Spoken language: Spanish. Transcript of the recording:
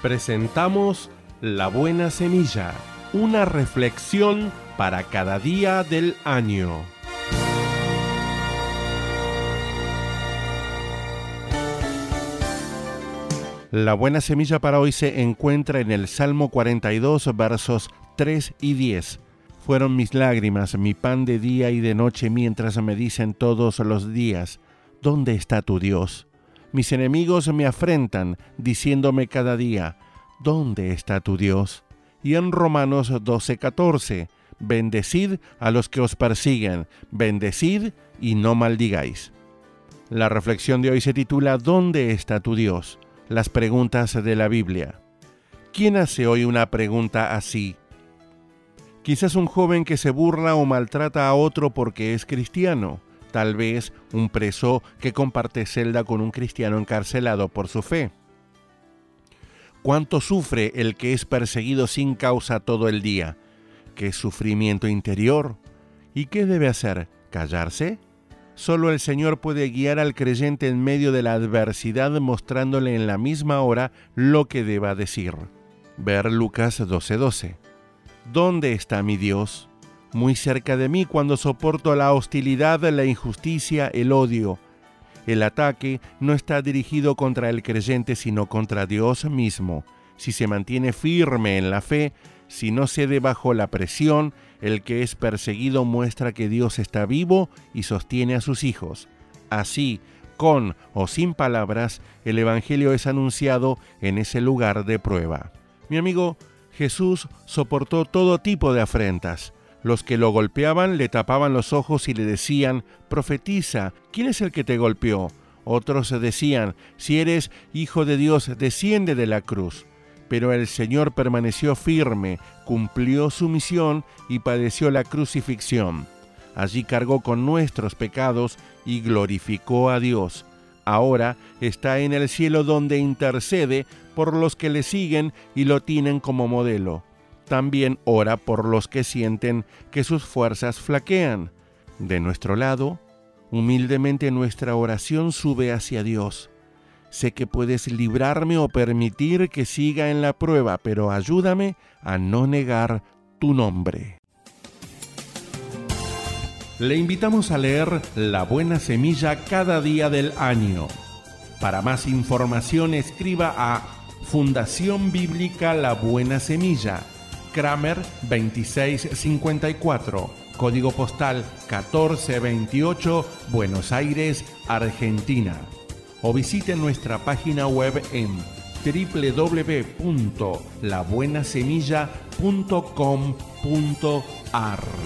Presentamos La Buena Semilla, una reflexión para cada día del año. La buena semilla para hoy se encuentra en el Salmo 42, versos 3 y 10. Fueron mis lágrimas, mi pan de día y de noche, mientras me dicen todos los días, ¿dónde está tu Dios? Mis enemigos me afrentan, diciéndome cada día, ¿dónde está tu Dios? Y en Romanos 12:14, bendecid a los que os persiguen, bendecid y no maldigáis. La reflexión de hoy se titula ¿Dónde está tu Dios? Las preguntas de la Biblia. ¿Quién hace hoy una pregunta así? Quizás un joven que se burla o maltrata a otro porque es cristiano. Tal vez un preso que comparte celda con un cristiano encarcelado por su fe. ¿Cuánto sufre el que es perseguido sin causa todo el día? ¿Qué sufrimiento interior? ¿Y qué debe hacer? ¿Callarse? Solo el Señor puede guiar al creyente en medio de la adversidad, mostrándole en la misma hora lo que deba decir. Ver Lucas 12:12. ¿Dónde está mi Dios? Muy cerca de mí cuando soporto la hostilidad, la injusticia, el odio. El ataque no está dirigido contra el creyente, sino contra Dios mismo. Si se mantiene firme en la fe, si no cede bajo la presión, el que es perseguido muestra que Dios está vivo y sostiene a sus hijos. Así, con o sin palabras, el Evangelio es anunciado en ese lugar de prueba. Mi amigo, Jesús soportó todo tipo de afrentas. Los que lo golpeaban le tapaban los ojos y le decían, profetiza, ¿quién es el que te golpeó? Otros decían, si eres hijo de Dios, desciende de la cruz. Pero el Señor permaneció firme, cumplió su misión y padeció la crucifixión. Allí cargó con nuestros pecados y glorificó a Dios. Ahora está en el cielo donde intercede por los que le siguen y lo tienen como modelo. También ora por los que sienten que sus fuerzas flaquean. De nuestro lado, humildemente nuestra oración sube hacia Dios. Sé que puedes librarme o permitir que siga en la prueba, pero ayúdame a no negar tu nombre. Le invitamos a leer La Buena Semilla cada día del año. Para más información escriba a Fundación Bíblica La Buena Semilla, Kramer 2654, código postal 1428, Buenos Aires, Argentina. O visite nuestra página web en www.labuenasemilla.com.ar.